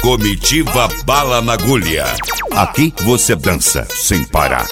Comitiva Bala na Agulha. Aqui você dança sem parar.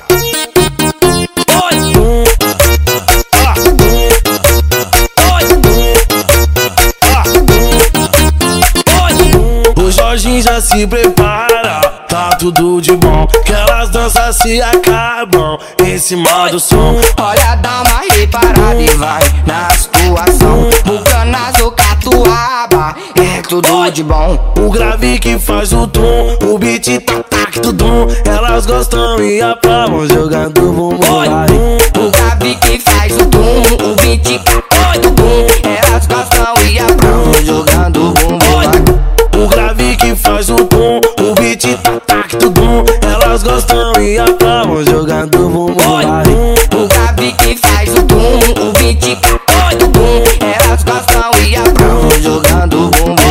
O Jorginho já se prepara, tá tudo de bom, que elas danças se acabam em cima do som. Olha, dá uma reparada e vai na situação. Bucanazo, catuaba, é tudo de bom. O grave que faz o tom, o beat tac tudum. Elas gostam e aplaudem jogando bumbum. O grave que faz o tom, o beat tudum. Elas gostam e aplaudem jogando bumbum. O grave que faz o tom, o beat tac tudum. Elas gostam e aplaudem jogando bumbum. O grave que faz o tom, o beat tudum. Elas gostam e aplaudem jogando bumbum.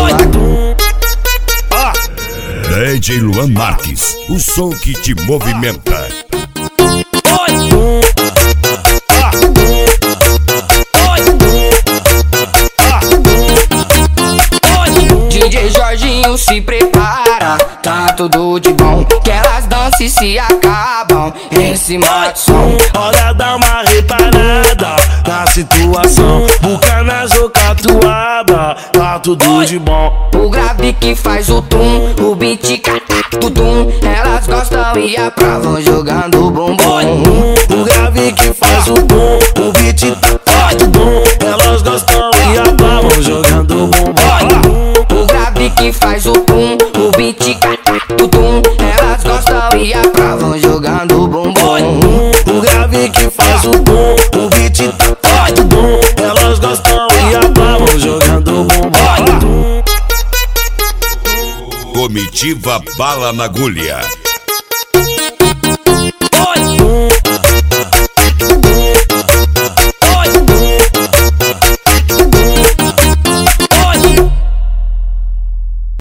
DJ Luan Marques, o som que te movimenta. DJ Jorginho se prepara, tá tudo de bom, que elas dançam e se acabam em cima do som. Olha, dá uma reparada na situação. Bucanazo, catuaba, tá tudo de bom. O grave que faz o tum, o beat tudum. Elas gostam e aprovam jogando bumbum. O grave que faz o tom, o beat tudum. Elas gostam e aprovam jogando bumbum. O grave que faz o tum, o beat tudum. Elas gostam e aprovam jogando bumbum. O grave que faz o tom, o beat tudum. Elas gostam e aprovam jogando bumbum. Comitiva Bala na Agulha.